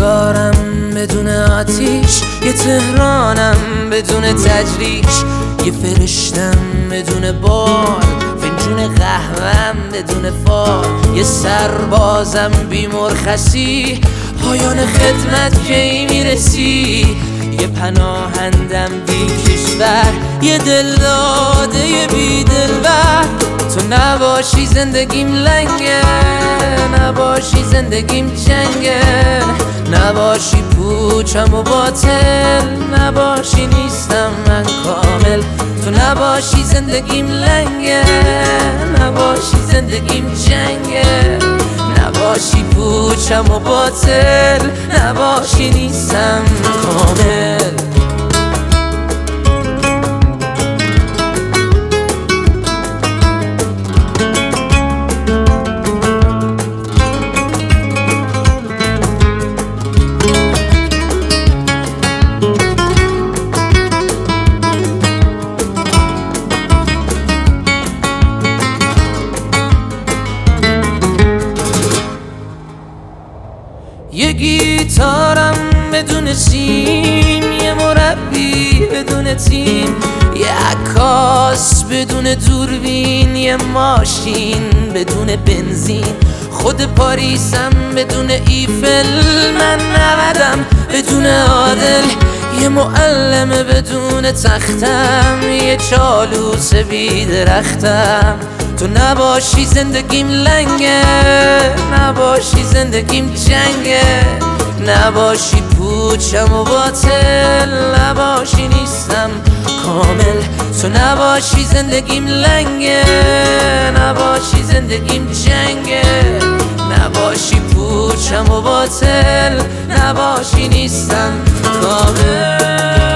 روزگارم بدون آتیش، یه تهرانم بدون تجریش، یه فرشتم بدون بال، فنجون قهوهم بدون فال، یه سربازم بی مرخصی، پایان خدمت کی میرسی، یه پناهندم بی کشور، یه دل داده یه بی دلبر. تو نباشی زندگیم لنگه، نباشی زندگیم جنگه، نباشی پوچم و باطل، نباشی نیستم من کامل. تو نباشی زندگیم لنگه، نباشی زندگیم جنگه، نباشی پوچم و باطل، نباشی نیستم کامل. یه گیتارم بدون سیم، یه مربی بدون تیم، یه عکاس بدون دوربین، یه ماشین بدون بنزین، خود پاریسم بدون ایفل، من نودم بدون عادل، یه معلم بدون تختم، یه چالوس بی درختم. تو نباشی زندگیم لنگه، نباشی زندگیم جنگه، نباشی پوچم و باطل، نباشی نیستم کامل. تو نباشی زندگیم لنگه، نباشی زندگیم جنگه، نباشی پوچم و باطل، نباشی نیستم کامل.